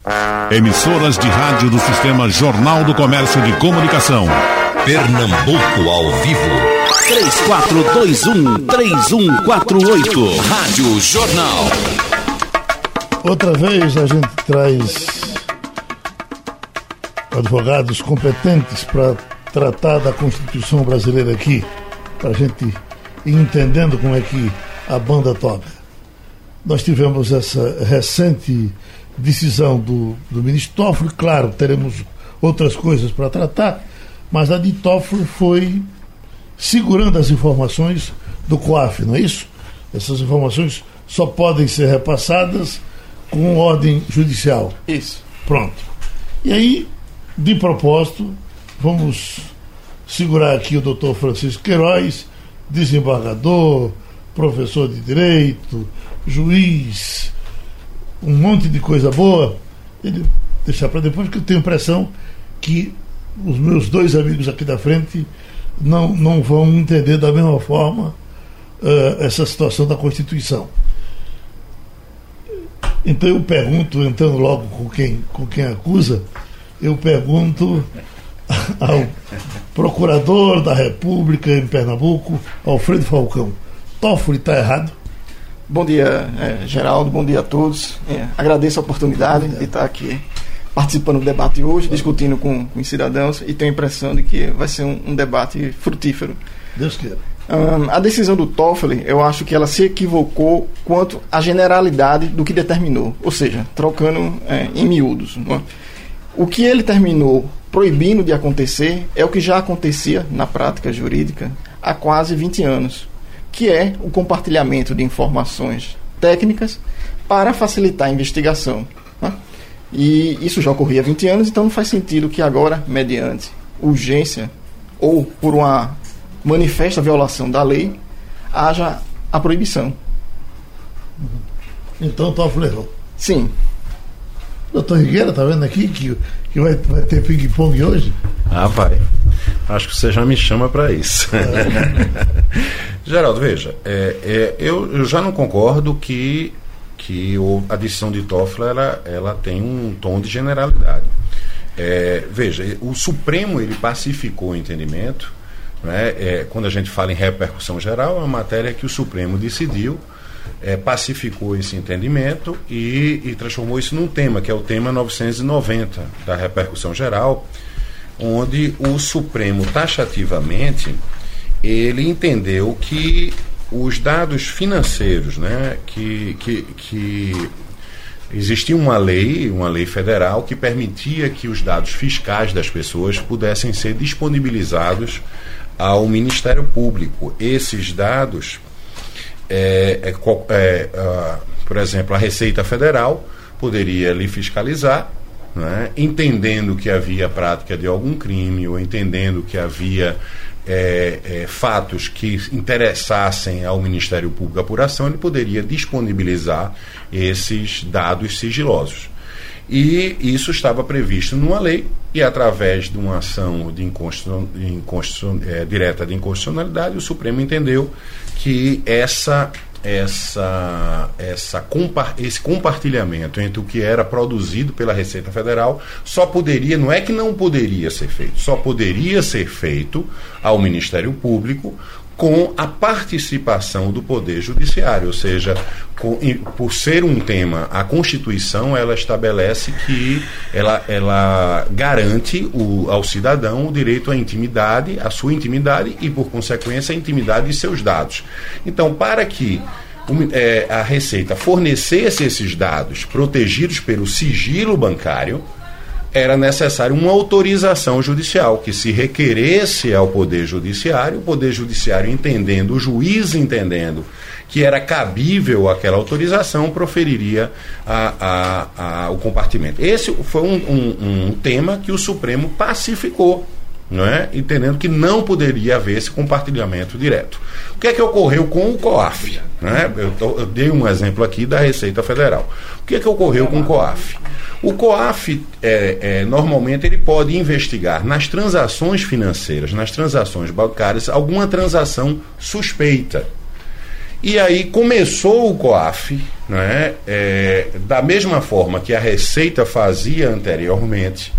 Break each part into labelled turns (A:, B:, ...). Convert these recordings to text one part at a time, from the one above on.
A: Emissoras de rádio do Sistema Jornal do Comércio de Comunicação.
B: Pernambuco ao vivo.
C: 3421-3148. Rádio Jornal.
D: Outra vez a gente traz advogados competentes para tratar da Constituição brasileira aqui, para a gente ir entendendo como é que a banda toca. Nós tivemos essa recente decisão do ministro Toffoli, claro, teremos outras coisas para tratar, mas a de Toffoli foi segurando as informações do COAF, não é isso? Essas informações só podem ser repassadas com ordem judicial.
E: Isso.
D: Pronto. E aí, de propósito, vamos segurar aqui o doutor Francisco Queiroz, desembargador, professor de Direito, juiz, um monte de coisa boa. Ele deixar para depois, porque eu tenho a impressão que os meus dois amigos aqui da frente não vão entender da mesma forma essa situação da Constituição. Então eu pergunto, entrando logo com quem acusa, eu pergunto ao procurador da República em Pernambuco, Alfredo Falcão: Toffoli está errado?
E: Bom dia, Geraldo, bom dia a todos. Agradeço a oportunidade de estar aqui participando do debate hoje, discutindo com os cidadãos, e tenho a impressão de que vai ser um debate frutífero.
D: Deus queira.
E: A decisão do Toffoli, eu acho que ela se equivocou quanto à generalidade do que determinou, ou seja, trocando em miúdos. Não é? O que ele terminou proibindo de acontecer é o que já acontecia na prática jurídica há quase 20 anos, que é o compartilhamento de informações técnicas para facilitar a investigação. Não é? E isso já ocorria há 20 anos, então não faz sentido que agora, mediante urgência ou por uma manifesta violação da lei, haja a proibição.
D: Então Toffoli errou.
E: Sim.
D: Doutor Rigueira, está vendo aqui que vai ter ping-pong hoje?
F: Vai. Acho que você já me chama para isso. Geraldo, veja, eu já não concordo que a decisão de Toffoli ela tem um tom de generalidade. Veja, o Supremo ele pacificou o entendimento, né? Quando a gente fala em repercussão geral, é uma matéria que o Supremo decidiu, pacificou esse entendimento e transformou isso num tema, que é o tema 990 da repercussão geral, onde o Supremo taxativamente ele entendeu que os dados financeiros, né, que existia uma lei federal que permitia que os dados fiscais das pessoas pudessem ser disponibilizados ao Ministério Público. Esses dados, por exemplo, a Receita Federal poderia lhe fiscalizar, né, entendendo que havia prática de algum crime ou entendendo que havia fatos que interessassem ao Ministério Público a apuração, ele poderia disponibilizar esses dados sigilosos. E isso estava previsto numa lei, e através de uma ação de direta de inconstitucionalidade, o Supremo entendeu que esse compartilhamento entre o que era produzido pela Receita Federal só poderia, não é que não poderia ser feito, só poderia ser feito ao Ministério Público com a participação do Poder Judiciário, ou seja, por ser um tema, a Constituição ela estabelece que ela garante ao cidadão o direito à intimidade, à sua intimidade e, por consequência, a intimidade de seus dados. Então, para que a Receita fornecesse esses dados protegidos pelo sigilo bancário, era necessário uma autorização judicial, que se requeresse ao Poder Judiciário, o Poder Judiciário entendendo, o juiz entendendo que era cabível aquela autorização, proferiria o compartimento. Esse foi um tema que o Supremo pacificou, não é? Entendendo que não poderia haver esse compartilhamento direto. O que é que ocorreu com o COAF? Né? Eu dei um exemplo aqui da Receita Federal. O que é que ocorreu com o COAF? O COAF, normalmente, ele pode investigar nas transações financeiras, nas transações bancárias, alguma transação suspeita. E aí começou o COAF não é? Da mesma forma que a Receita fazia anteriormente,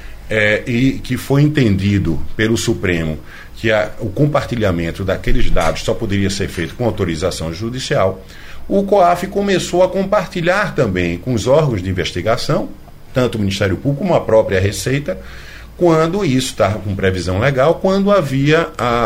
F: e que foi entendido pelo Supremo que o compartilhamento daqueles dados só poderia ser feito com autorização judicial, o COAF começou a compartilhar também com os órgãos de investigação, tanto o Ministério Público como a própria Receita, quando isso estava com previsão legal, quando havia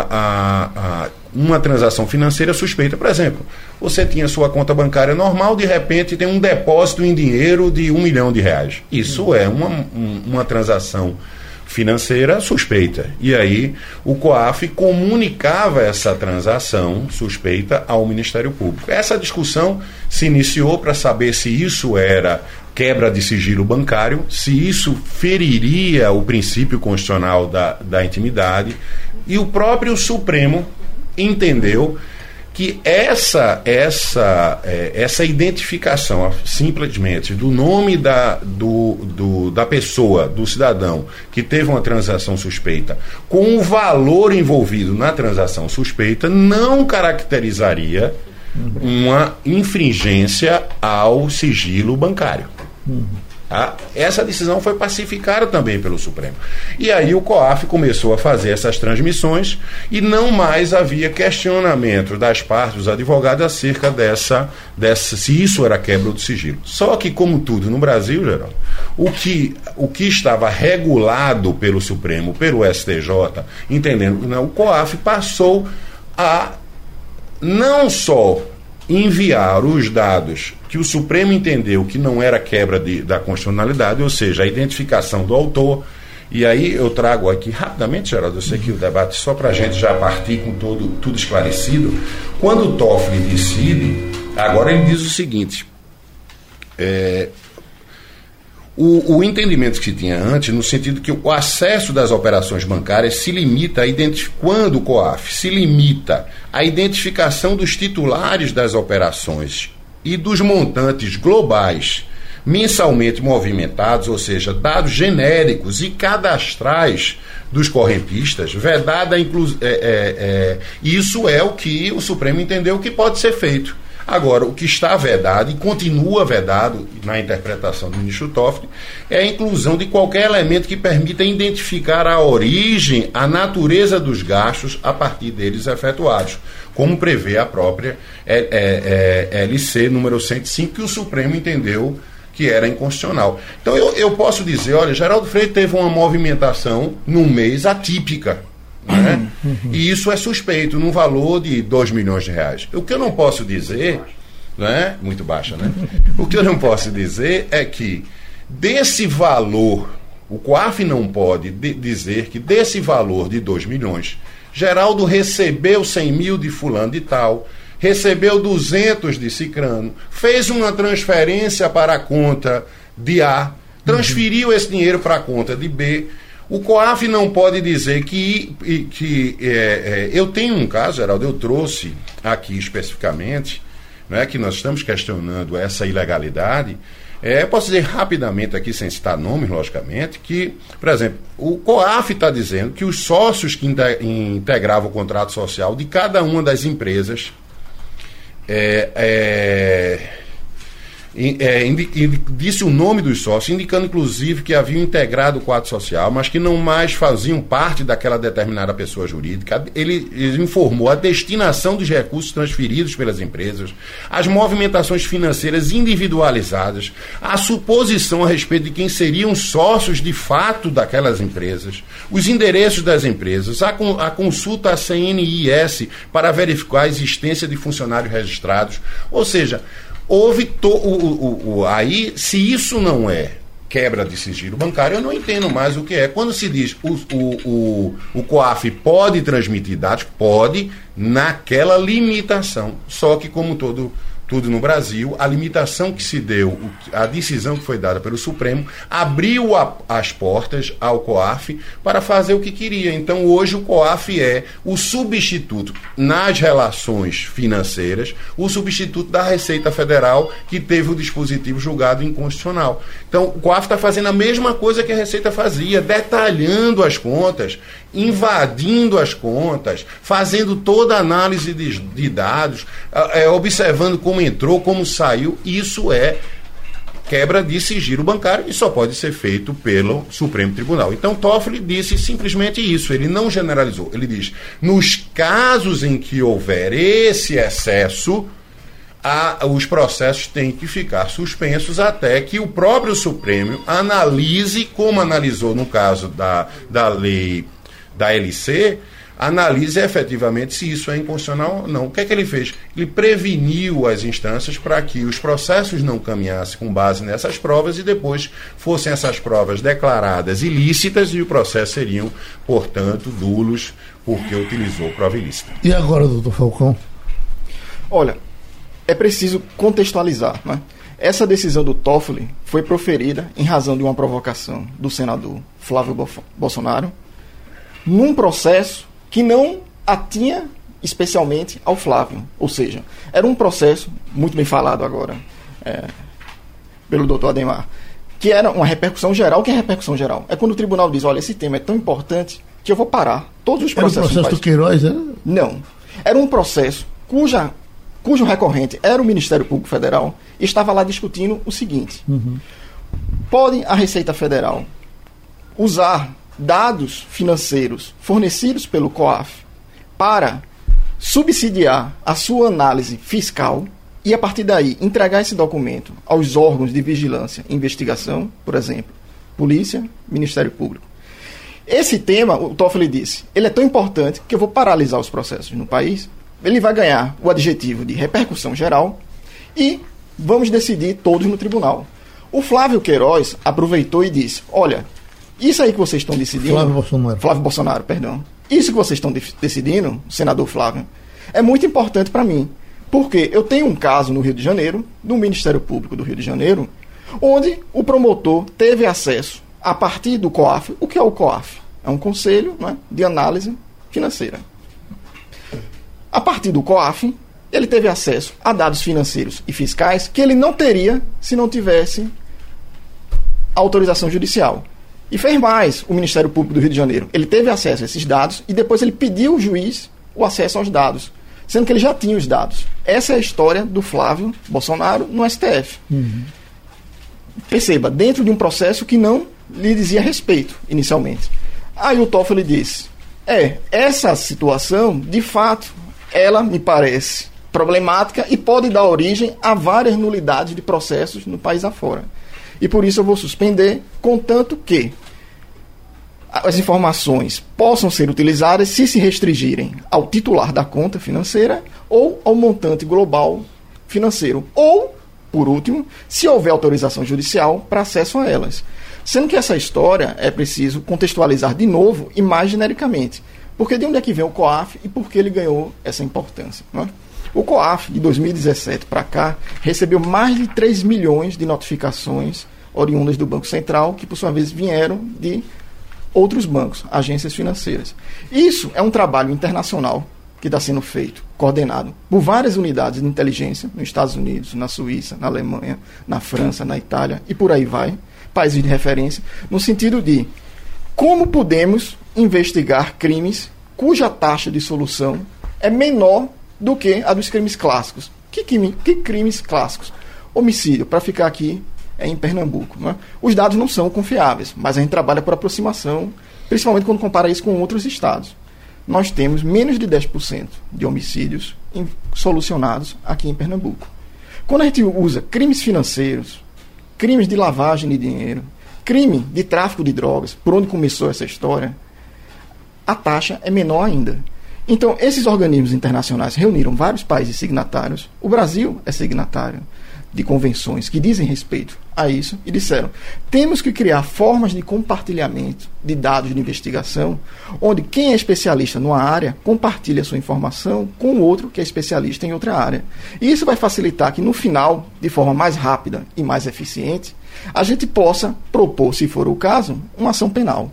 F: uma transação financeira suspeita. Por exemplo, você tinha sua conta bancária normal, de repente tem um depósito em dinheiro de R$1 milhão. Isso é uma transação financeira suspeita. E aí o COAF comunicava essa transação suspeita ao Ministério Público. Essa discussão se iniciou para saber se isso era quebra de sigilo bancário, se isso feriria o princípio constitucional da intimidade, e o próprio Supremo entendeu que essa identificação simplesmente do nome da pessoa, do cidadão que teve uma transação suspeita, com o valor envolvido na transação suspeita, não caracterizaria uma infringência ao sigilo bancário. Essa decisão foi pacificada também pelo Supremo. E aí o COAF começou a fazer essas transmissões e não mais havia questionamento das partes dos advogados acerca se isso era quebra do sigilo. Só que, como tudo no Brasil, Geraldo, o que estava regulado pelo Supremo, pelo STJ, entendendo que o COAF passou a não só enviar os dados que o Supremo entendeu que não era quebra da constitucionalidade, ou seja, a identificação do autor. E aí eu trago aqui rapidamente, Geraldo, eu sei que o debate só para a gente já partir com tudo esclarecido. Quando o Toffoli decide, agora ele diz o seguinte: o entendimento que se tinha antes, no sentido que o acesso das operações bancárias se limita quando o COAF se limita à identificação dos titulares das operações e dos montantes globais mensalmente movimentados, ou seja, dados genéricos e cadastrais dos correntistas, vedada isso é o que o Supremo entendeu que pode ser feito. Agora, o que está vedado e continua vedado na interpretação do ministro Toffoli é a inclusão de qualquer elemento que permita identificar a origem, a natureza dos gastos a partir deles efetuados, como prevê a própria LC número 105, que o Supremo entendeu que era inconstitucional. Então eu posso dizer, olha, Geraldo Freire teve uma movimentação num mês atípica, né? E isso é suspeito, num valor de R$2 milhões. O que eu não posso dizer, né? Muito baixa, né? O que eu não posso dizer é que desse valor, o COAF não pode dizer que desse valor de 2 milhões, Geraldo recebeu 100 mil de fulano de tal, recebeu 200 de cicrano, fez uma transferência para a conta de A, transferiu esse dinheiro para a conta de B. O COAF não pode dizer que eu tenho um caso, Geraldo, eu trouxe aqui especificamente, né, que nós estamos questionando essa ilegalidade. Posso dizer rapidamente aqui, sem citar nomes, logicamente, que, por exemplo, o COAF está dizendo que os sócios que integravam o contrato social de cada uma das empresas disse o nome dos sócios, indicando inclusive que haviam integrado o quadro social, mas que não mais faziam parte daquela determinada pessoa jurídica. Ele informou a destinação dos recursos transferidos pelas empresas, as movimentações financeiras individualizadas, a suposição a respeito de quem seriam sócios de fato daquelas empresas, os endereços das empresas, a consulta à CNIS para verificar a existência de funcionários registrados. Ou seja, houve aí, se isso não é quebra de sigilo bancário, eu não entendo mais o que é. Quando se diz o COAF pode transmitir dados, pode, naquela limitação. Só que, como tudo no Brasil, a limitação que se deu, a decisão que foi dada pelo Supremo, abriu as portas ao COAF para fazer o que queria. Então, hoje, o COAF é o substituto nas relações financeiras, o substituto da Receita Federal, que teve o dispositivo julgado inconstitucional. Então, o COAF está fazendo a mesma coisa que a Receita fazia, detalhando as contas, invadindo as contas, fazendo toda a análise de dados, observando como como entrou, como saiu, isso é quebra de sigilo bancário e só pode ser feito pelo Supremo Tribunal. Então, Toffoli disse simplesmente isso, ele não generalizou. Ele diz, nos casos em que houver esse excesso, os processos têm que ficar suspensos até que o próprio Supremo analise, como analisou no caso da lei da LC, analise efetivamente se isso é inconstitucional ou não. O que é que ele fez? Ele preveniu as instâncias para que os processos não caminhassem com base nessas provas e depois fossem essas provas declaradas ilícitas e o processo seriam, portanto, nulos porque utilizou prova ilícita.
D: E agora, doutor Falcão?
E: Olha, é preciso contextualizar, né? Essa decisão do Toffoli foi proferida em razão de uma provocação do senador Flávio Bolsonaro num processo que não atinha especialmente ao Flávio. Ou seja, era um processo, muito bem falado agora pelo doutor Ademar, que era uma repercussão geral. O que é repercussão geral? É quando o tribunal diz, olha, esse tema é tão importante que eu vou parar todos os processos.
D: Era o processo do Queiroz, era?
E: Não. Era um processo cujo recorrente era o Ministério Público Federal e estava lá discutindo o seguinte. Pode a Receita Federal usar dados financeiros fornecidos pelo COAF para subsidiar a sua análise fiscal e, a partir daí, entregar esse documento aos órgãos de vigilância e investigação, por exemplo, Polícia, Ministério Público. Esse tema, o Toffoli disse, ele é tão importante que eu vou paralisar os processos no país, ele vai ganhar o adjetivo de repercussão geral e vamos decidir todos no tribunal. O Flávio Queiroz aproveitou e disse, olha, isso aí que vocês estão decidindo... Flávio Bolsonaro, perdão. Isso que vocês estão decidindo, senador Flávio, é muito importante para mim. Porque eu tenho um caso no Rio de Janeiro, do Ministério Público do Rio de Janeiro, onde o promotor teve acesso, a partir do COAF. O que é o COAF? É um conselho, né, de análise financeira. A partir do COAF, ele teve acesso a dados financeiros e fiscais que ele não teria se não tivesse autorização judicial. E fez mais o Ministério Público do Rio de Janeiro. Ele teve acesso a esses dados e depois ele pediu ao juiz o acesso aos dados, sendo que ele já tinha os dados. Essa é a história do Flávio Bolsonaro no STF. Perceba, dentro de um processo que não lhe dizia respeito, inicialmente. Aí o Toffoli disse, essa situação, de fato, ela me parece problemática e pode dar origem a várias nulidades de processos no país afora. E por isso eu vou suspender, contanto que as informações possam ser utilizadas se restringirem ao titular da conta financeira ou ao montante global financeiro. Ou, por último, se houver autorização judicial para acesso a elas. Sendo que essa história é preciso contextualizar de novo e mais genericamente. Porque de onde é que vem o COAF e por que ele ganhou essa importância, não é? O COAF, de 2017 para cá, recebeu mais de 3 milhões de notificações oriundas do Banco Central, que por sua vez vieram de outros bancos, agências financeiras. Isso é um trabalho internacional que está sendo feito, coordenado por várias unidades de inteligência nos Estados Unidos, na Suíça, na Alemanha, na França, na Itália e por aí vai, países de referência, no sentido de como podemos investigar crimes cuja taxa de solução é menor do que a dos crimes clássicos. Que crimes clássicos? Homicídio, para ficar aqui em Pernambuco. Não é? Os dados não são confiáveis, mas a gente trabalha por aproximação, principalmente quando compara isso com outros estados. Nós temos menos de 10% de homicídios solucionados aqui em Pernambuco. Quando a gente usa crimes financeiros, crimes de lavagem de dinheiro, crime de tráfico de drogas, por onde começou essa história, a taxa é menor ainda. Então, esses organismos internacionais reuniram vários países signatários. O Brasil é signatário de convenções que dizem respeito a isso e disseram, temos que criar formas de compartilhamento de dados de investigação, onde quem é especialista numa área compartilha sua informação com o outro que é especialista em outra área. E isso vai facilitar que, no final, de forma mais rápida e mais eficiente, a gente possa propor, se for o caso, uma ação penal.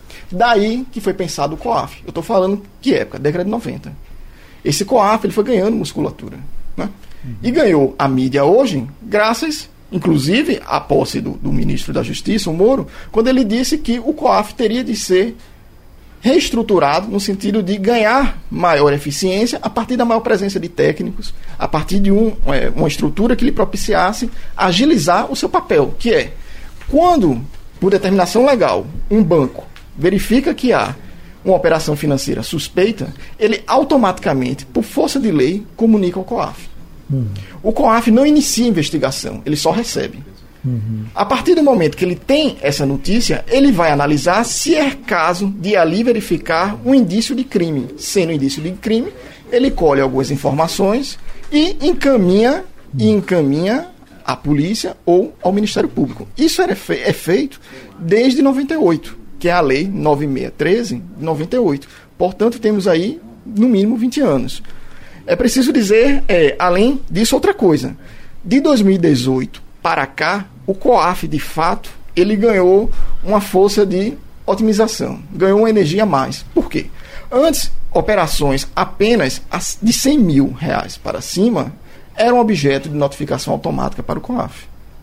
E: Daí que foi pensado o COAF. Eu estou falando que época? Década de 90. Esse COAF ele foi ganhando musculatura, né? E ganhou a mídia hoje, graças, inclusive, à posse do ministro da Justiça, o Moro, quando ele disse que o COAF teria de ser reestruturado no sentido de ganhar maior eficiência a partir da maior presença de técnicos, a partir de uma estrutura que lhe propiciasse agilizar o seu papel, que é, quando, por determinação legal, um banco verifica que há uma operação financeira suspeita, ele automaticamente, por força de lei, comunica ao COAF. O COAF não inicia investigação, ele só recebe. A partir do momento que ele tem essa notícia, ele vai analisar se é caso de ali verificar um indício de crime. Sendo indício de crime, ele colhe algumas informações e encaminha à polícia ou ao Ministério Público. Isso é feito desde 98, que é a Lei 9613 de 98. Portanto, temos aí, no mínimo, 20 anos. É preciso dizer, além disso, outra coisa. De 2018 para cá, o COAF, de fato, ele ganhou uma força de otimização, ganhou uma energia a mais. Por quê? Antes, operações apenas de R$100 mil para cima eram objeto de notificação automática para o COAF.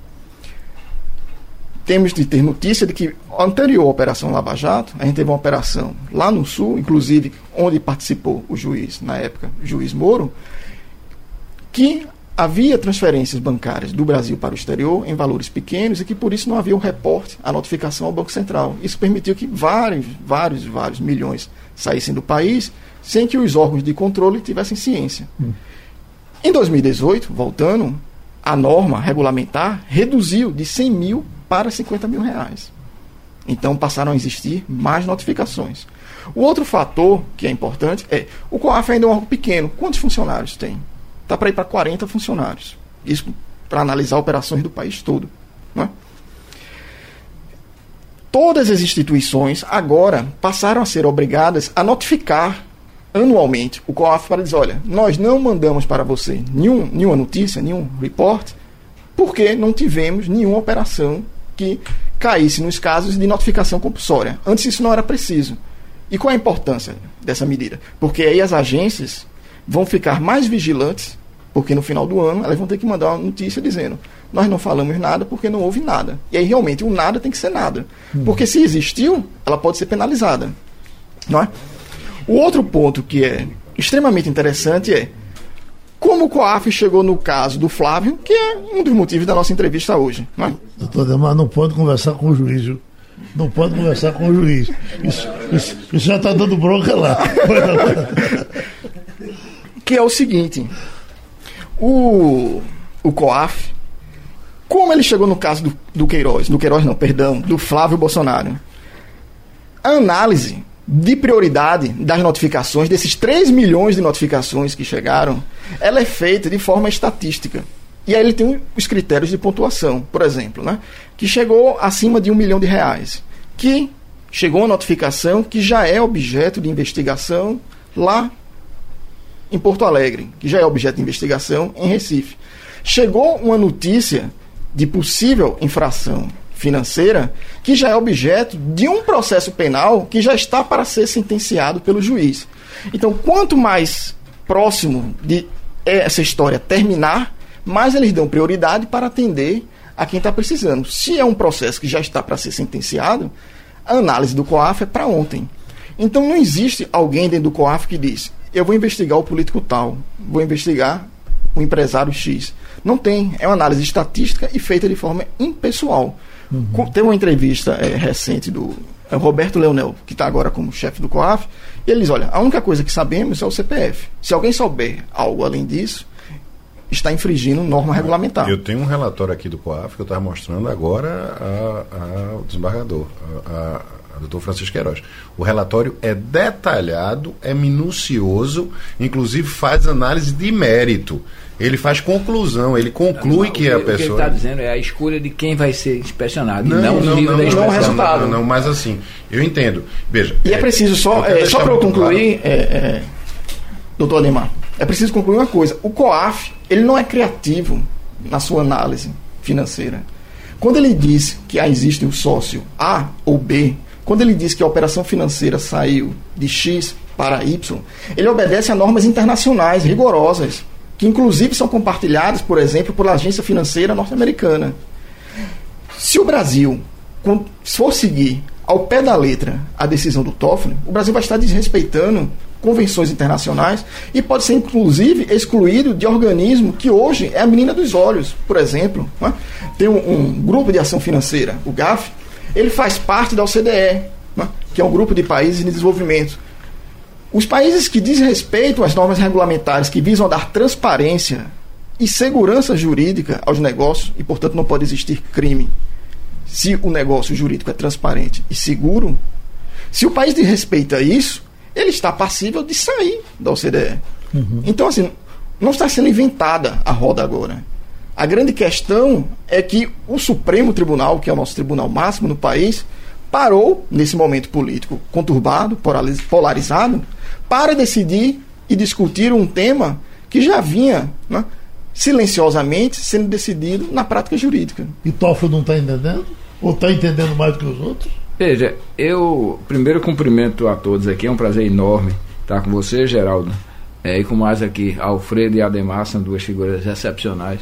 E: Temos de ter notícia de que, anterior à Operação Lava Jato, a gente teve uma operação lá no Sul, inclusive onde participou o juiz, na época, o juiz Moro, que havia transferências bancárias do Brasil para o exterior em valores pequenos e que por isso não havia um reporte, a notificação ao Banco Central. Isso permitiu que vários milhões saíssem do país sem que os órgãos de controle tivessem ciência. Em 2018, voltando, a norma regulamentar reduziu de 100 mil para 50 mil reais. Então passaram a existir mais notificações. O outro fator que é importante é, o COAF ainda é um órgão pequeno. Quantos funcionários tem? Está para ir para 40 funcionários. Isso para analisar operações do país todo. Não é? Todas as instituições agora passaram a ser obrigadas a notificar anualmente o COAF para dizer, olha, nós não mandamos para você nenhuma notícia, nenhum report, porque não tivemos nenhuma operação que caísse nos casos de notificação compulsória. Antes isso não era preciso. E qual é a importância dessa medida? Porque aí as agências vão ficar mais vigilantes, porque no final do ano elas vão ter que mandar uma notícia dizendo, nós não falamos nada porque não houve nada. E aí realmente o nada tem que ser nada. Porque se existiu, ela pode ser penalizada. Não é? O outro ponto que é extremamente interessante é como o COAF chegou no caso do Flávio, que é um dos motivos da nossa entrevista hoje. Não é?
D: Doutor Ademar, não pode conversar com o juiz, viu? Não pode conversar com o juiz. Isso já está dando bronca lá.
E: Que é o seguinte, o COAF, como ele chegou no caso do Flávio Bolsonaro, a análise de prioridade das notificações, desses 3 milhões de notificações que chegaram, ela é feita de forma estatística. E aí ele tem os critérios de pontuação, por exemplo, né? Que chegou acima de R$1 milhão, que chegou uma notificação que já é objeto de investigação lá em Porto Alegre, que já é objeto de investigação em Recife. Chegou uma notícia de possível infração financeira que já é objeto de um processo penal que já está para ser sentenciado pelo juiz. Então, quanto mais próximo de essa história terminar, mais eles dão prioridade para atender a quem está precisando. Se é um processo que já está para ser sentenciado, a análise do COAF é para ontem. Então, não existe alguém dentro do COAF que diz, eu vou investigar o político tal, vou investigar o empresário X. Não tem. É uma análise estatística e feita de forma impessoal. Tem uma entrevista recente do Roberto Leonel, que está agora como chefe do COAF, e ele diz, olha, a única coisa que sabemos é o CPF. Se alguém souber algo além disso, está infringindo norma regulamentar.
F: Eu tenho um relatório aqui do COAF que eu estava mostrando agora ao desembargador, a doutor Francisco Queiroz. O relatório é detalhado, é minucioso, inclusive faz análise de mérito. Ele faz conclusão, ele conclui que a pessoa... O que ele está
G: dizendo é a escolha de quem vai ser inspecionado, não o nível da inspeção.
E: Não o resultado.
F: Não, mas assim, eu entendo. Veja...
E: E é preciso, só para eu concluir, doutor Ademar, é preciso concluir uma coisa. O COAF, ele não é criativo na sua análise financeira. Quando ele diz que existe um sócio A ou B, quando ele diz que a operação financeira saiu de X para Y, ele obedece a normas internacionais rigorosas, que inclusive são compartilhadas, por exemplo, pela agência financeira norte-americana. Se o Brasil for seguir ao pé da letra a decisão do Toffoli, o Brasil vai estar desrespeitando convenções internacionais e pode ser, inclusive, excluído de organismo que hoje é a menina dos olhos. Por exemplo, né? Tem um grupo de ação financeira, o GAF, ele faz parte da OCDE, né? Que é um grupo de países em desenvolvimento. Os países que desrespeitam as normas regulamentares que visam dar transparência e segurança jurídica aos negócios, e, portanto, não pode existir crime se o negócio jurídico é transparente e seguro, se o país desrespeita isso, ele está passível de sair da OCDE. Então, assim, não está sendo inventada a roda agora. A grande questão é que o Supremo Tribunal, que é o nosso tribunal máximo no país, parou, nesse momento político conturbado, polarizado, para decidir e discutir um tema que já vinha, né, silenciosamente sendo decidido na prática jurídica.
D: E Toffoli não está entendendo? Ou está entendendo mais do que os outros?
G: Veja, eu primeiro cumprimento a todos aqui, é um prazer enorme estar com você, Geraldo, e com mais aqui, Alfredo e Ademar, são duas figuras excepcionais.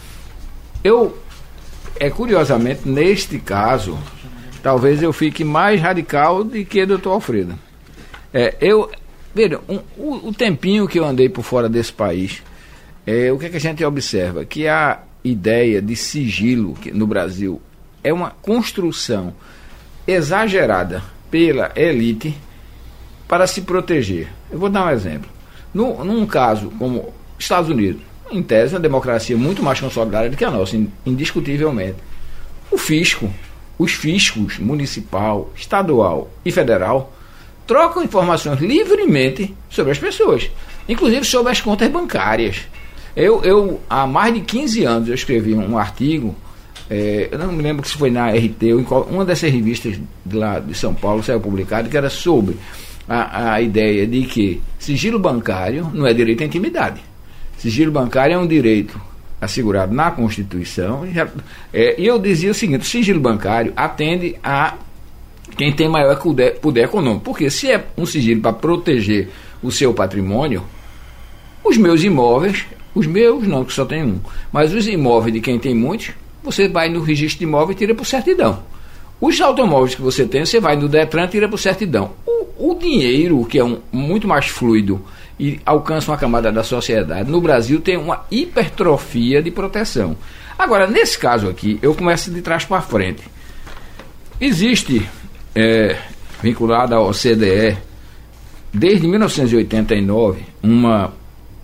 G: Curiosamente, neste caso, talvez eu fique mais radical do que o doutor Alfredo. Veja, o tempinho que eu andei por fora desse país, o que a gente observa? Que a ideia de sigilo no Brasil é uma construção exagerada pela elite para se proteger. Eu vou dar um exemplo. Num caso como Estados Unidos, em tese, uma democracia muito mais consolidada do que a nossa, indiscutivelmente. Os fiscos municipal, estadual e federal trocam informações livremente sobre as pessoas, inclusive sobre as contas bancárias. Há mais de 15 anos, eu escrevi um artigo, eu não me lembro se foi na RT ou em uma dessas revistas de lá de São Paulo, saiu publicado, que era sobre a ideia de que sigilo bancário não é direito à intimidade. Sigilo bancário é um direito assegurado na Constituição. E eu dizia o seguinte: o sigilo bancário atende a quem tem maior poder econômico. Porque se é um sigilo para proteger o seu patrimônio, os meus imóveis, os meus não, que só tem um, mas os imóveis de quem tem muitos, você vai no registro de imóvel e tira por certidão. Os automóveis que você tem, você vai no Detran e tira por certidão. O dinheiro, que é muito mais fluido e alcança uma camada da sociedade, no Brasil tem uma hipertrofia de proteção. Agora, nesse caso aqui, eu começo de trás para frente. Existe, vinculada ao OCDE, desde 1989, uma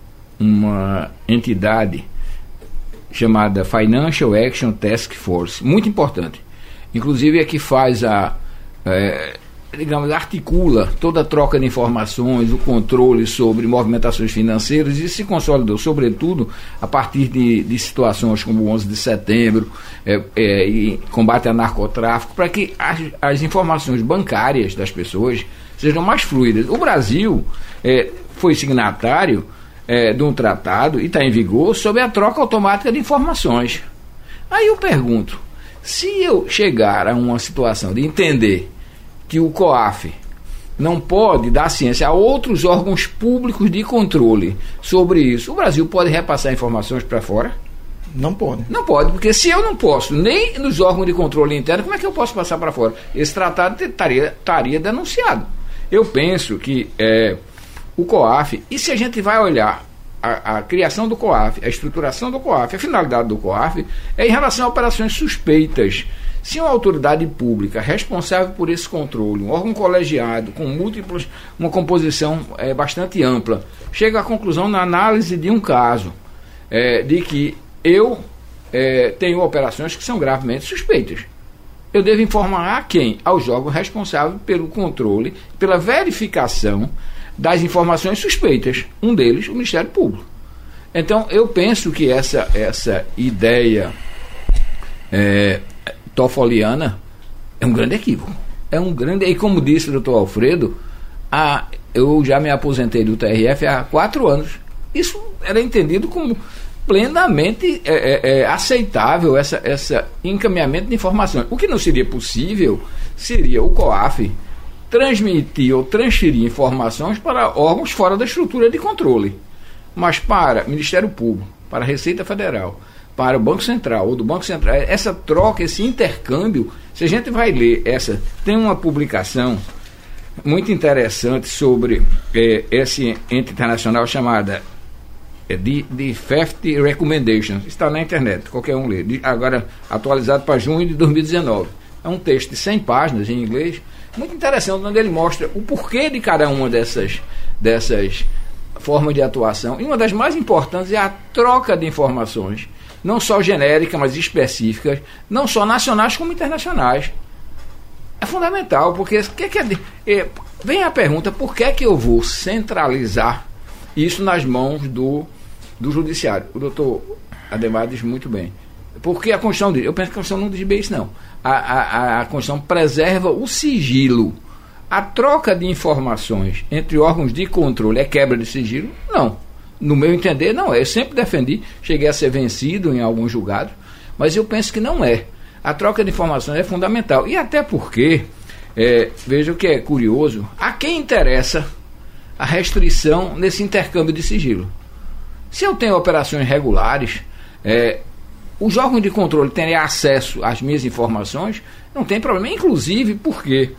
G: entidade chamada Financial Action Task Force, muito importante. Inclusive é que faz articula toda a troca de informações, o controle sobre movimentações financeiras, e se consolidou, sobretudo, a partir de situações como o 11 de setembro, e combate ao narcotráfico, para que as informações bancárias das pessoas sejam mais fluidas. O Brasil foi signatário de um tratado, e está em vigor, sobre a troca automática de informações. Aí eu pergunto, se eu chegar a uma situação de entender que o COAF não pode dar ciência a outros órgãos públicos de controle sobre isso, o Brasil pode repassar informações para fora?
E: Não pode.
G: Não pode, porque se eu não posso, nem nos órgãos de controle interno, como é que eu posso passar para fora? Esse tratado estaria denunciado. Eu penso que o COAF, e se a gente vai olhar a criação do COAF, a estruturação do COAF, a finalidade do COAF é em relação a operações suspeitas. Se uma autoridade pública responsável por esse controle, um órgão colegiado com múltiplos, uma composição bastante ampla, chega à conclusão na análise de um caso de que eu tenho operações que são gravemente suspeitas, eu devo informar a quem? Aos órgãos responsáveis pelo controle, pela verificação das informações suspeitas, um deles o Ministério Público. Então eu penso que essa ideia toffoliana é um grande equívoco, e como disse o doutor Alfredo, eu já me aposentei do TRF há 4 anos, isso era entendido como plenamente aceitável, esse encaminhamento de informações. O que não seria possível seria o COAF transmitir ou transferir informações para órgãos fora da estrutura de controle, mas para Ministério Público, para a Receita Federal, para o Banco Central, ou do Banco Central, essa troca, esse intercâmbio, se a gente vai ler tem uma publicação muito interessante sobre esse ente internacional chamada The FAFT Recommendations, está na internet, qualquer um lê, agora atualizado para junho de 2019. É um texto de 100 páginas em inglês, muito interessante, onde ele mostra o porquê de cada uma dessas formas de atuação, e uma das mais importantes é a troca de informações, não só genéricas, mas específicas, não só nacionais como internacionais. É fundamental, porque vem a pergunta, por que é que eu vou centralizar isso nas mãos do judiciário? O doutor Ademar diz muito bem. Porque a Constituição diz, eu penso que a Constituição não diz bem isso não. A Constituição preserva o sigilo. A troca de informações entre órgãos de controle é quebra de sigilo? Não. No meu entender, não é. Eu sempre defendi, cheguei a ser vencido em alguns julgados, mas eu penso que não é. A troca de informações é fundamental. E até porque, veja o que é curioso, a quem interessa a restrição nesse intercâmbio de sigilo? Se eu tenho operações regulares, os órgãos de controle terem acesso às minhas informações, não tem problema. Inclusive porque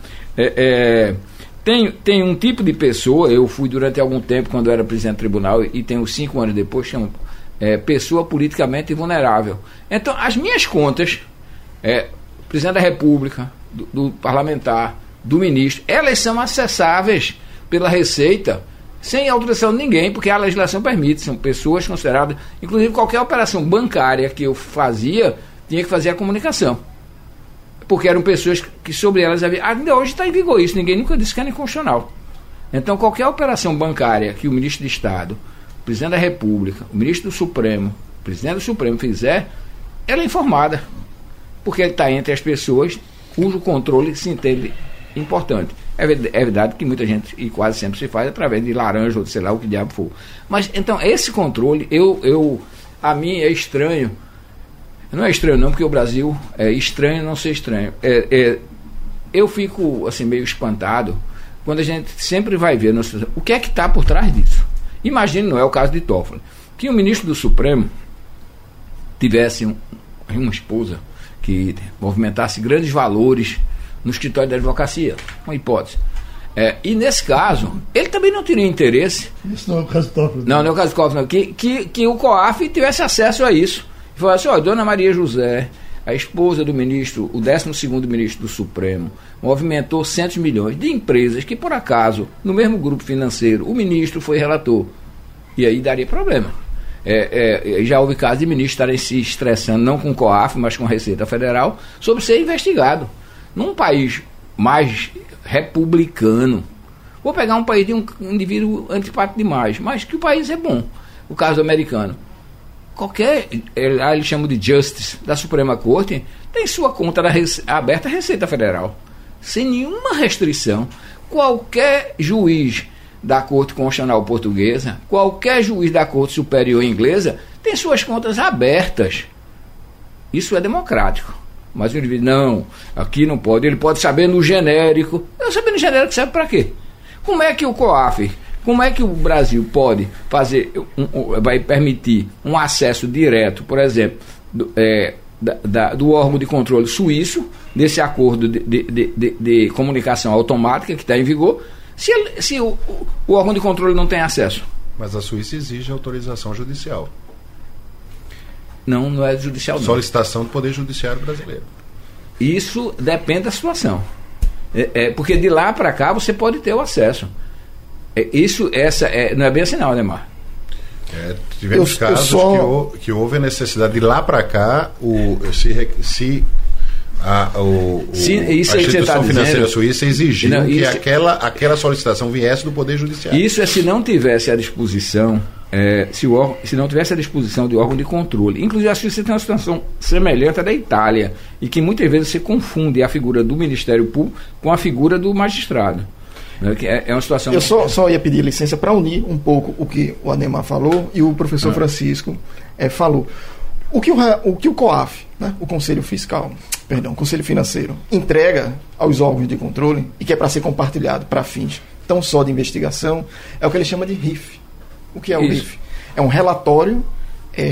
G: tem um tipo de pessoa, eu fui durante algum tempo, quando eu era presidente do tribunal, e tenho 5 anos depois, chamo pessoa politicamente vulnerável. Então, as minhas contas, presidente da República, do parlamentar, do ministro, elas são acessáveis pela Receita sem autorização de ninguém, porque a legislação permite, são pessoas consideradas, inclusive qualquer operação bancária que eu fazia, tinha que fazer a comunicação, porque eram pessoas que sobre elas havia, ainda hoje está em vigor isso, ninguém nunca disse que era inconstitucional. Então qualquer operação bancária que o ministro de Estado, o presidente da República, o ministro do Supremo, o presidente do Supremo fizer, ela é informada, porque ele está entre as pessoas cujo controle se entende importante. É verdade que muita gente, e quase sempre se faz através de laranja ou de sei lá o que diabo for. Mas então esse controle, a mim é estranho. Não é estranho não, porque o Brasil é estranho não ser estranho. Eu fico assim meio espantado quando a gente sempre vai ver o que é que está por trás disso. Imagine, não é o caso de Toffoli, que o ministro do Supremo tivesse uma esposa que movimentasse grandes valores no escritório da advocacia, uma hipótese. E nesse caso, ele também não teria interesse.
D: Isso não é o caso de Toffoli.
G: Não é o caso de Toffoli, não. Que o COAF tivesse acesso a isso. E falasse, Dona Maria José, a esposa do ministro, o 12º ministro do Supremo, movimentou centos de milhões de empresas que, por acaso, no mesmo grupo financeiro, o ministro foi relator. E aí daria problema. Já houve casos de ministros estarem se estressando, não com o COAF, mas com a Receita Federal, sobre ser investigado. Num país mais republicano, vou pegar um país de um indivíduo antipático demais, mas que o país é bom, o caso americano, eles chamam de Justice da Suprema Corte, tem sua conta aberta à Receita Federal, sem nenhuma restrição. Qualquer juiz da Corte Constitucional Portuguesa, qualquer juiz da Corte Superior Inglesa tem suas contas abertas. Isso é democrático. Mas o indivíduo, não, aqui não pode, ele pode saber no genérico. Eu saber no genérico serve para quê? Como é que o COAF, como é que o Brasil pode fazer, vai permitir um acesso direto, por exemplo, do órgão de controle suíço, desse acordo de comunicação automática que está em vigor, se o órgão de controle não tem acesso?
F: Mas a Suíça exige autorização judicial.
G: Não é judicial não.
F: Solicitação do Poder Judiciário brasileiro.
G: Isso depende da situação. Porque de lá para cá você pode ter o acesso. Não é bem assim não, Ademar.
F: Tivemos casos que houve a necessidade de lá para cá a instituição financeira suíça exigiu que aquela solicitação viesse do Poder Judiciário.
G: Isso se não tivesse à disposição, se não tivesse à disposição de órgão de controle. Inclusive a Suíça tem uma situação semelhante à da Itália, e que muitas vezes você confunde a figura do Ministério Público com a figura do magistrado. É uma situação...
E: Eu só ia pedir licença para unir um pouco o que o Ademar falou e o professor Francisco falou. O que o COAF, né, o Conselho Financeiro, entrega aos órgãos de controle, e que é para ser compartilhado para fins tão só de investigação, é o que ele chama de RIF. O que é o RIF? É um relatório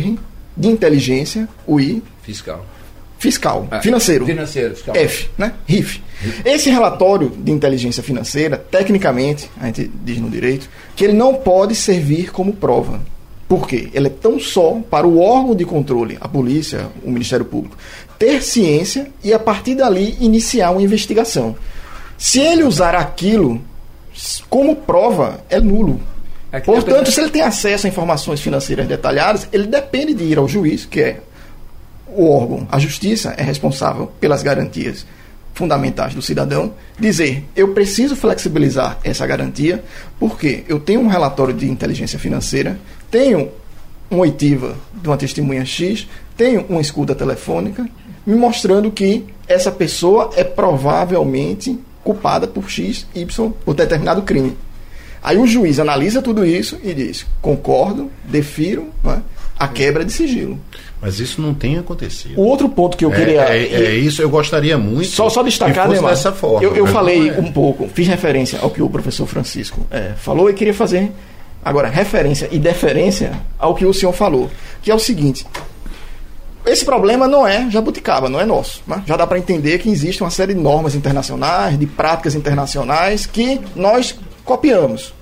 E: de inteligência, o I, fiscal, financeiro,
G: fiscal.
E: F, né? RIF. Esse relatório de inteligência financeira, tecnicamente, a gente diz no direito, que ele não pode servir como prova. Por quê? Ele é tão só para o órgão de controle, a polícia, o Ministério Público, ter ciência e, a partir dali, iniciar uma investigação. Se ele usar aquilo como prova, é nulo. Portanto, se ele tem acesso a informações financeiras detalhadas, ele depende de ir ao juiz, que é o órgão, a justiça é responsável pelas garantias fundamentais do cidadão, dizer, eu preciso flexibilizar essa garantia, porque eu tenho um relatório de inteligência financeira, tenho uma oitiva de uma testemunha X, tenho uma escuta telefônica, me mostrando que essa pessoa é provavelmente culpada por X, Y, por determinado crime. Aí o juiz analisa tudo isso e diz, concordo, defiro, não é, a quebra de sigilo.
F: Mas isso não tem acontecido.
E: O outro ponto que eu queria...
F: Isso, eu gostaria muito
E: só destacar,
F: que fosse dessa forma.
E: Eu falei um pouco, fiz referência ao que o professor Francisco falou e queria fazer agora referência e deferência ao que o senhor falou, que é o seguinte, esse problema não é jabuticaba, não é nosso, né? Já dá para entender que existe uma série de normas internacionais, de práticas internacionais que nós copiamos,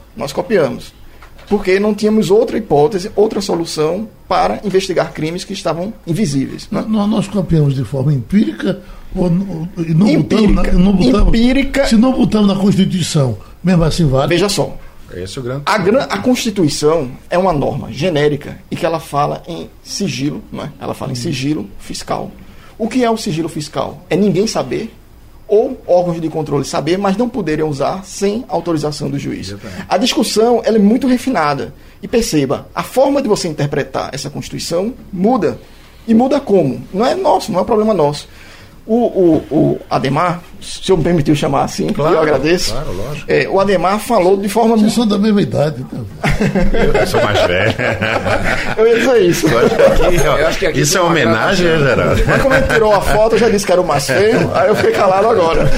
E: porque não tínhamos outra hipótese, outra solução para investigar crimes que estavam invisíveis. Né?
D: Nós copiamos de forma empírica ou
E: empírica.
D: Se não botamos na Constituição, mesmo assim vale.
E: Veja só.
F: Esse é o grande
E: a Constituição é uma norma genérica e que ela fala em sigilo, não é? Ela fala em sigilo fiscal. O que é o sigilo fiscal? É ninguém saber ou órgãos de controle saber, mas não poderem usar sem autorização do juiz. A discussão ela é muito refinada. E perceba, a forma de você interpretar essa Constituição muda. E muda como? Não é nosso, não é um problema nosso. O Ademar, se o senhor me permitiu chamar assim, claro, eu agradeço.
F: Claro, lógico.
E: O Ademar falou de forma...
D: Vocês são da mesma idade, então.
F: Eu sou mais velho.
E: Eu ia dizer isso.
F: Eu acho que aqui isso é uma homenagem, né, Geraldo?
E: Mas como ele tirou a foto, eu já disse que era o mais feio, aí eu fiquei calado agora.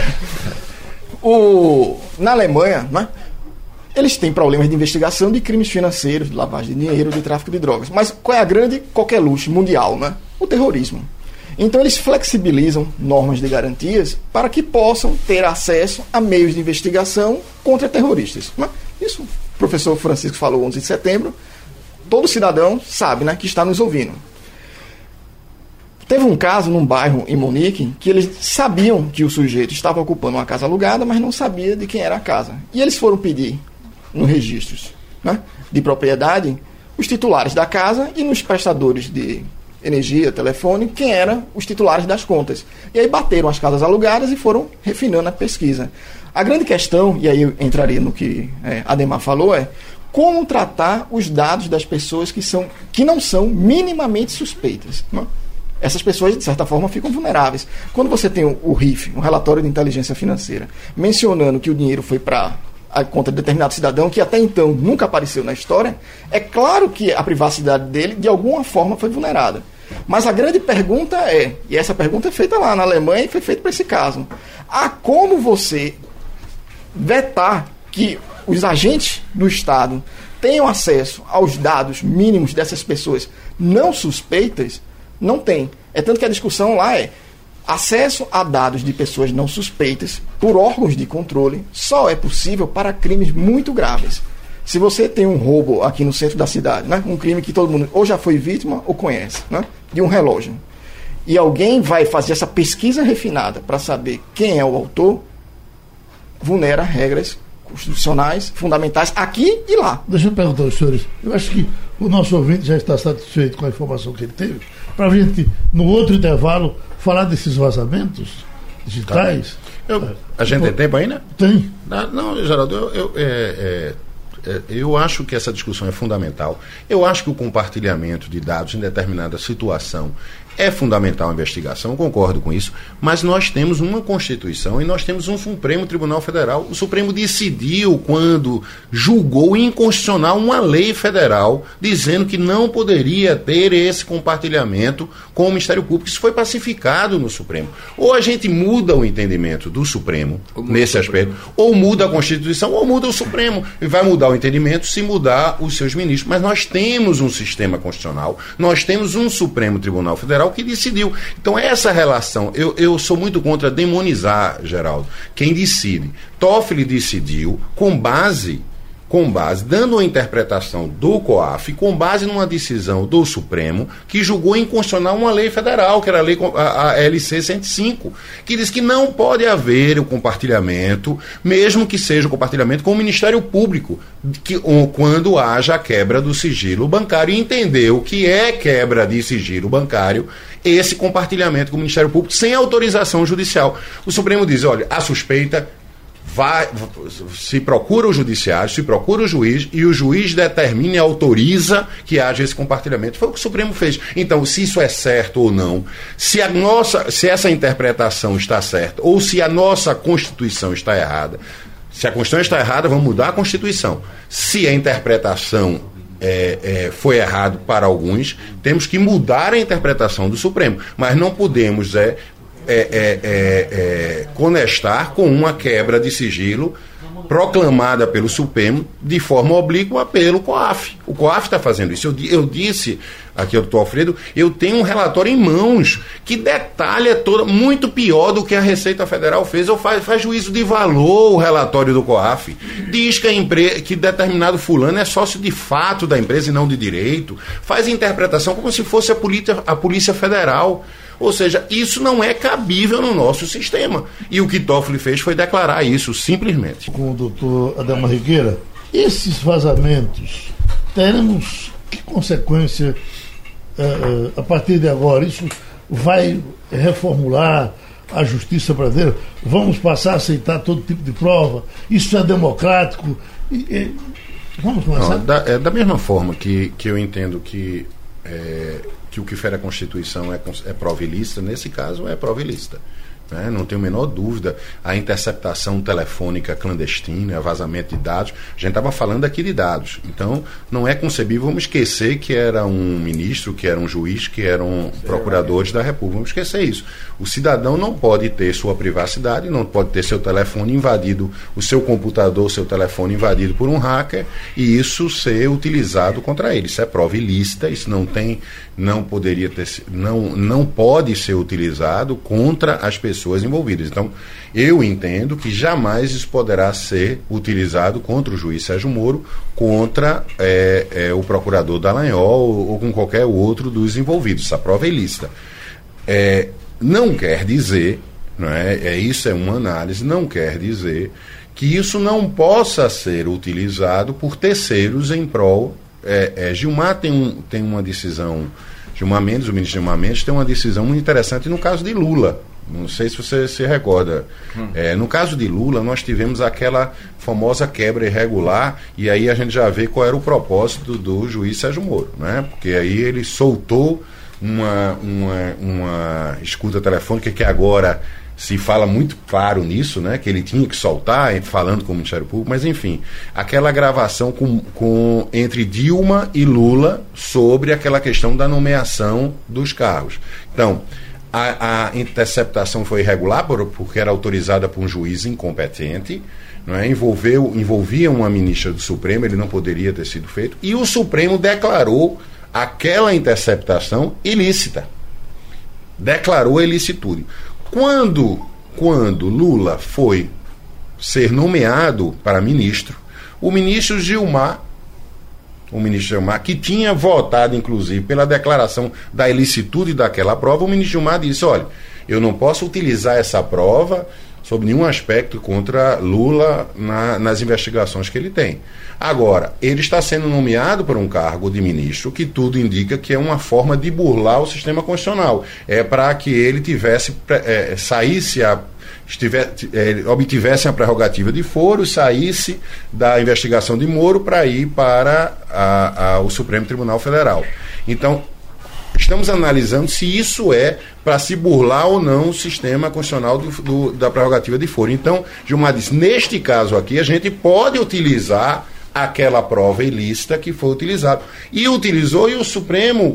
E: Na Alemanha, né, eles têm problemas de investigação de crimes financeiros, de lavagem de dinheiro, de tráfico de drogas. Mas qual é a grande coqueluche mundial? Né? O terrorismo. Então eles flexibilizam normas de garantias para que possam ter acesso a meios de investigação contra terroristas. Isso o professor Francisco falou 11 de setembro, todo cidadão sabe, né, que está nos ouvindo. Teve um caso num bairro em Munique que eles sabiam que o sujeito estava ocupando uma casa alugada, mas não sabia de quem era a casa. E eles foram pedir nos registros, né, de propriedade os titulares da casa e nos prestadores de energia, telefone, quem eram os titulares das contas. E aí bateram as casas alugadas e foram refinando a pesquisa. A grande questão, e aí eu entraria no que Ademar falou, é como tratar os dados das pessoas que não são minimamente suspeitas. Não? Essas pessoas, de certa forma, ficam vulneráveis. Quando você tem o RIF, um relatório de inteligência financeira, mencionando que o dinheiro foi para a conta de determinado cidadão que até então nunca apareceu na história, é claro que a privacidade dele de alguma forma foi vulnerada. Mas a grande pergunta é, e essa pergunta é feita lá na Alemanha e foi feita para esse caso, como você vetar que os agentes do Estado tenham acesso aos dados mínimos dessas pessoas não suspeitas? Não tem. É tanto que a discussão lá é acesso a dados de pessoas não suspeitas por órgãos de controle só é possível para crimes muito graves. Se você tem um roubo aqui no centro da cidade, né, um crime que todo mundo ou já foi vítima ou conhece, né, de um relógio, e alguém vai fazer essa pesquisa refinada para saber quem é o autor, vulnera regras constitucionais, fundamentais, aqui e lá.
D: Deixa eu perguntar aos senhores, eu acho que o nosso ouvinte já está satisfeito com a informação que ele teve, para a gente, no outro intervalo, falar desses vazamentos digitais.
F: A gente tem tempo ainda?
D: Tem.
F: Não, Geraldo, eu acho que essa discussão é fundamental. Eu acho que o compartilhamento de dados em determinada situação É fundamental a investigação, concordo com isso, mas nós temos uma Constituição e nós temos um Supremo Tribunal Federal. O Supremo decidiu quando julgou inconstitucional uma lei federal dizendo que não poderia ter esse compartilhamento com o Ministério Público. Isso foi pacificado no Supremo. Ou a gente muda o entendimento do Supremo nesse aspecto, ou muda a Constituição, ou muda o Supremo. E vai mudar o entendimento se mudar os seus ministros. Mas nós temos um sistema constitucional, nós temos um Supremo Tribunal Federal que decidiu. Então essa relação, eu sou muito contra demonizar, Geraldo, quem decide. Toffoli decidiu com base, dando uma interpretação do COAF, com base numa decisão do Supremo, que julgou inconstitucional uma lei federal, que era a LC 105, que diz que não pode haver o compartilhamento, mesmo que seja o compartilhamento com o Ministério Público, quando haja a quebra do sigilo bancário, e entendeu que é quebra de sigilo bancário esse compartilhamento com o Ministério Público sem autorização judicial. O Supremo diz, olha, a suspeita se procura o judiciário, se procura o juiz, e o juiz determina e autoriza que haja esse compartilhamento. Foi o que o Supremo fez. Então, se isso é certo ou não, se essa interpretação está certa, ou se a nossa Constituição está errada. Se a Constituição está errada, vamos mudar a Constituição. Se a interpretação foi errado para alguns, temos que mudar a interpretação do Supremo. Mas não podemos conestar com uma quebra de sigilo proclamada pelo Supremo de forma oblíqua pelo COAF. O COAF está fazendo isso. Eu disse aqui ao doutor Alfredo, eu tenho um relatório em mãos que detalha muito pior do que a Receita Federal fez. Faz juízo de valor o relatório do COAF. Diz que determinado fulano é sócio de fato da empresa e não de direito. Faz interpretação como se fosse a Polícia Federal. Ou seja, isso não é cabível no nosso sistema. E o que Toffoli fez foi declarar isso, simplesmente.
D: Com o doutor Adelmar Rigueira, esses vazamentos, teremos que consequência a partir de agora? Isso vai reformular a justiça brasileira? Vamos passar a aceitar todo tipo de prova? Isso é democrático? Vamos começar?
F: Não, da mesma forma que eu entendo que o que fere a Constituição é prova ilícita, nesse caso é prova ilícita. Né? Não tenho a menor dúvida. A interceptação telefônica clandestina, vazamento de dados, a gente estava falando aqui de dados. Então, não é concebível, vamos esquecer que era um ministro, que era um juiz, que eram procuradores da República. Vamos esquecer isso. O cidadão não pode ter sua privacidade, não pode ter seu telefone invadido, o seu computador, seu telefone invadido por um hacker, e isso ser utilizado contra ele. Isso é prova ilícita, isso não pode ser utilizado contra as pessoas envolvidas. Então, eu entendo que jamais isso poderá ser utilizado contra o juiz Sérgio Moro, contra o procurador Dallagnol ou com qualquer outro dos envolvidos. Essa prova é ilícita. Não quer dizer, não é? Isso é uma análise, não quer dizer que isso não possa ser utilizado por terceiros em prol. Gilmar tem uma decisão, Gilmar Mendes, o ministro Gilmar Mendes, tem uma decisão muito interessante no caso de Lula. Não sei se você se recorda. No caso de Lula, nós tivemos aquela famosa quebra irregular, e aí a gente já vê qual era o propósito do juiz Sérgio Moro, né? Porque aí ele soltou uma escuta telefônica que agora se fala muito claro nisso, né? Que ele tinha que soltar, falando com o Ministério Público, mas enfim, aquela gravação entre Dilma e Lula sobre aquela questão da nomeação dos cargos. Então, a interceptação foi irregular porque era autorizada por um juiz incompetente, não é? Envolvia uma ministra do Supremo, ele não poderia ter sido feito, e o Supremo declarou aquela interceptação ilícita. Declarou a ilicitude. Quando Lula foi ser nomeado para ministro, o ministro Gilmar, que tinha votado, inclusive, pela declaração da ilicitude daquela prova, o ministro Gilmar disse, olha, eu não posso utilizar essa prova sob nenhum aspecto contra Lula nas investigações que ele tem. Agora, ele está sendo nomeado para um cargo de ministro, que tudo indica que é uma forma de burlar o sistema constitucional. É para que ele obtivesse a prerrogativa de foro, saísse da investigação de Moro para ir para o Supremo Tribunal Federal. Então, Estamos analisando se isso é para se burlar ou não o sistema constitucional da prerrogativa de foro. Então, Gilmar disse, neste caso aqui, a gente pode utilizar aquela prova ilícita que foi utilizada. E utilizou, e o Supremo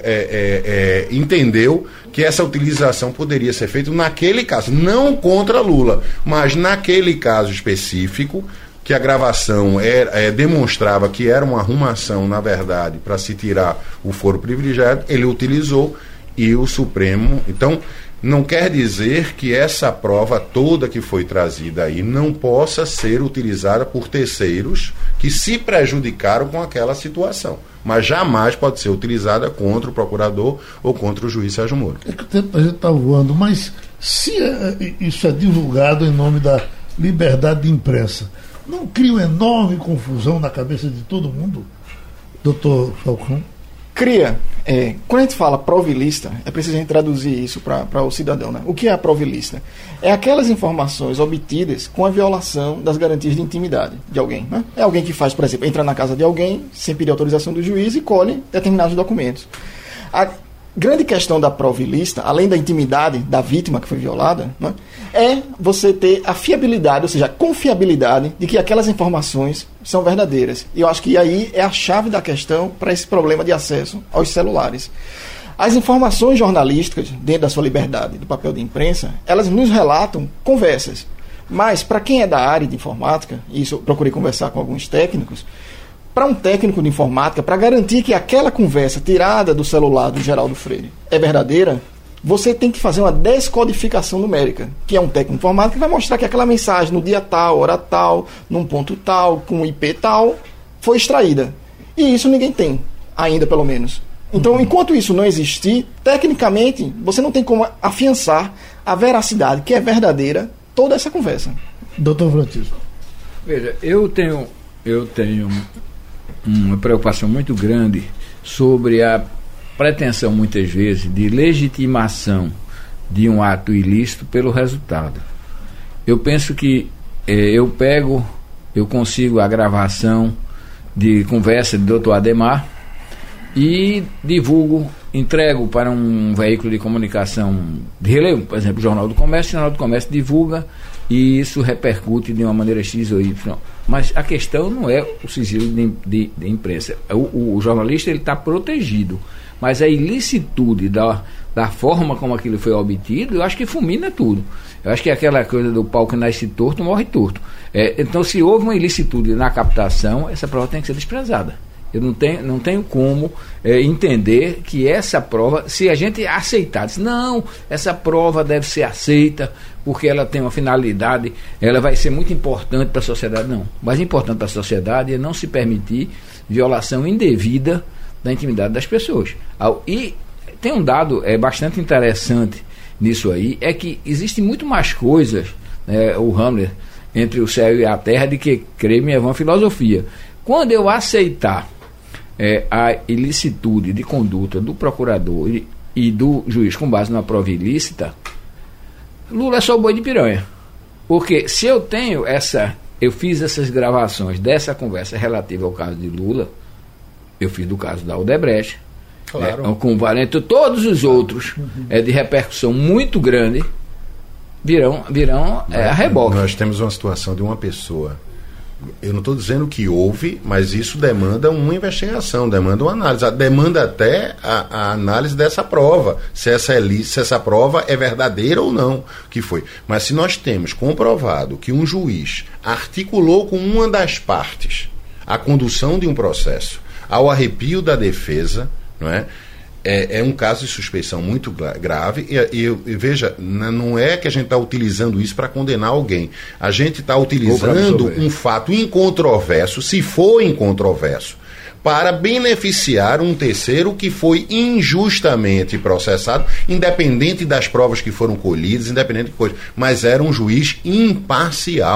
F: entendeu que essa utilização poderia ser feita naquele caso, não contra Lula, mas naquele caso específico, que a gravação demonstrava que era uma arrumação, na verdade, para se tirar o foro privilegiado, ele utilizou, e o Supremo... Então, não quer dizer que essa prova toda que foi trazida aí não possa ser utilizada por terceiros que se prejudicaram com aquela situação, mas jamais pode ser utilizada contra o procurador ou contra o juiz Sérgio Moro.
D: É que o tempo a gente está voando, mas se isso é divulgado em nome da liberdade de imprensa, não cria uma enorme confusão na cabeça de todo mundo, doutor Falcão?
E: Cria. Quando a gente fala prova ilícita, é preciso a gente traduzir isso para o cidadão, né? O que é a prova ilícita? É aquelas informações obtidas com a violação das garantias de intimidade de alguém, né? É alguém que faz, por exemplo, entra na casa de alguém sem pedir autorização do juiz e colhe determinados documentos. A grande questão da prova ilícita, além da intimidade da vítima que foi violada, né, é você ter a fiabilidade, ou seja, a confiabilidade de que aquelas informações são verdadeiras. E eu acho que aí é a chave da questão para esse problema de acesso aos celulares. As informações jornalísticas, dentro da sua liberdade, do papel de imprensa, elas nos relatam conversas. Mas, para quem é da área de informática, e isso eu procurei conversar com alguns técnicos, para um técnico de informática, para garantir que aquela conversa tirada do celular do Geraldo Freire é verdadeira, você tem que fazer uma descodificação numérica, que é um técnico de informática que vai mostrar que aquela mensagem no dia tal, hora tal, num ponto tal, com IP tal, foi extraída. E isso ninguém tem, ainda pelo menos. Então, enquanto isso não existir, tecnicamente, você não tem como afiançar a veracidade, que é verdadeira, toda essa conversa.
D: Doutor Francisco.
G: Veja, eu tenho uma preocupação muito grande sobre a pretensão, muitas vezes, de legitimação de um ato ilícito pelo resultado. Eu penso que eu consigo a gravação de conversa de Dr. Ademar e entrego para um veículo de comunicação de relevo, por exemplo, o Jornal do Comércio divulga e isso repercute de uma maneira X ou Y. Mas a questão não é o sigilo de imprensa. O jornalista está protegido, mas a ilicitude da forma como aquilo foi obtido, eu acho que fulmina tudo. Eu acho que aquela coisa do pau que nasce torto, morre torto. Então, se houve uma ilicitude na captação, essa prova tem que ser desprezada. Eu não tenho como entender que essa prova, se a gente aceitar, não, essa prova deve ser aceita porque ela tem uma finalidade, ela vai ser muito importante para a sociedade. Não, o mais importante para a sociedade é não se permitir violação indevida da intimidade das pessoas. E tem um dado bastante interessante nisso aí, é que existe muito mais coisas, o Hamlet, entre o céu e a terra, de que crer-me é vã filosofia. Quando eu aceitar a ilicitude de conduta do procurador e do juiz com base na prova ilícita, Lula é só boi de piranha. Porque se eu fiz essas gravações dessa conversa relativa ao caso de Lula, eu fiz do caso da Odebrecht, claro. Com Valente, todos os outros de repercussão muito grande virão a reboque.
F: Nós temos uma situação de uma pessoa. Eu não estou dizendo que houve, mas isso demanda uma investigação, demanda uma análise, demanda até a análise dessa prova, se essa prova é verdadeira ou não, que foi. Mas se nós temos comprovado que um juiz articulou com uma das partes a condução de um processo ao arrepio da defesa, não é? É um caso de suspeição muito grave e veja, não é que a gente está utilizando isso para condenar alguém. A gente está utilizando um fato incontroverso, se for incontroverso, para beneficiar um terceiro que foi injustamente processado, independente das provas que foram colhidas, independente de coisa, mas era um juiz imparcial.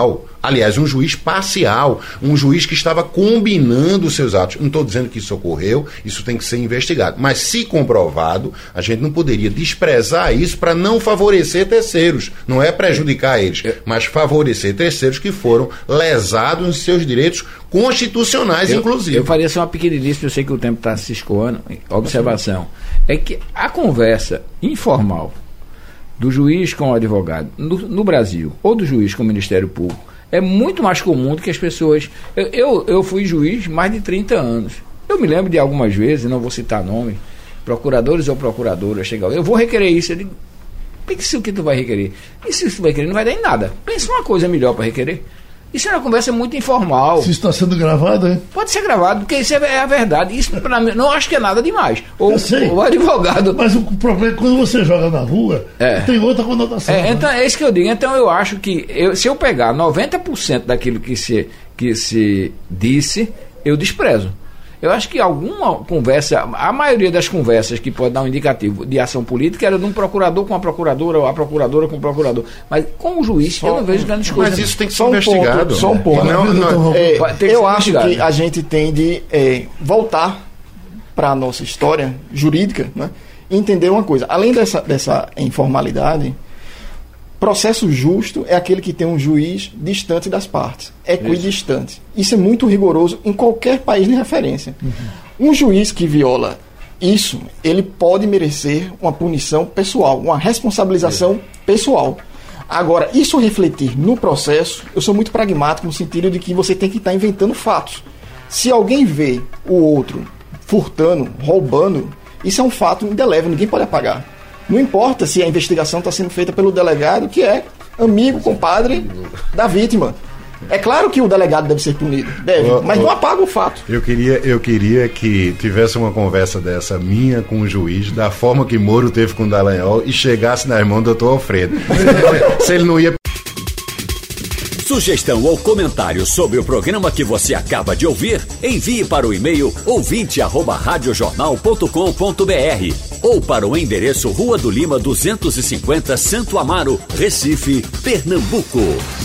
F: Aliás, um juiz parcial, um juiz que estava combinando os seus atos. Não estou dizendo que isso ocorreu, isso tem que ser investigado. Mas, se comprovado, a gente não poderia desprezar isso para não favorecer terceiros. Não é prejudicar eles, mas favorecer terceiros que foram lesados nos seus direitos constitucionais, inclusive.
G: Eu faria só uma pequeniníssima, eu sei que o tempo está se escoando. Observação. É que a conversa informal do juiz com o advogado no Brasil, ou do juiz com o Ministério Público, é muito mais comum do que as pessoas... Eu fui juiz mais de 30 anos. Eu me lembro de algumas vezes, não vou citar nome, procuradores ou procuradoras chegam, eu vou requerer isso. Eu digo, pense o que tu vai requerer. E se tu vai requerer, não vai dar em nada. Pense uma coisa melhor para requerer. Isso é uma conversa muito informal.
D: Se isso está sendo gravado, hein?
G: Pode ser gravado, porque isso é a verdade. Isso, para mim, não acho que é nada demais. O advogado...
D: Mas o problema é quando você joga na rua, tem outra conotação.
G: Então, é isso que eu digo. Então, eu acho que se eu pegar 90% daquilo que se disse, eu desprezo. Eu acho que alguma conversa, a maioria das conversas que pode dar um indicativo de ação política era de um procurador com a procuradora, ou a procuradora com o procurador. Mas com o juiz, eu não vejo grandes coisas.
F: Mas isso tem que ser investigado.
E: Só um ponto. Eu acho que a gente tem de voltar para a nossa história jurídica, né, e entender uma coisa. Além dessa informalidade, processo justo é aquele que tem um juiz distante das partes, equidistante. Isso é muito rigoroso em qualquer país de referência. Um juiz que viola isso, ele pode merecer uma punição pessoal, uma responsabilização pessoal. Agora, isso refletir no processo, eu sou muito pragmático no sentido de que você tem que estar inventando fatos. Se alguém vê o outro furtando, roubando, isso é um fato indelével, ninguém pode apagar. Não importa se a investigação está sendo feita pelo delegado, que é amigo, compadre da vítima. É claro que o delegado deve ser punido, mas não apaga o fato.
F: Eu queria que tivesse uma conversa dessa minha com o juiz, da forma que Moro teve com o Dallagnol, e chegasse nas mãos do doutor Alfredo. Se ele não ia...
C: Sugestão ou comentário sobre o programa que você acaba de ouvir, envie para o e-mail ouvinte@radiojornal.com.br ou para o endereço Rua do Lima 250, Santo Amaro, Recife, Pernambuco.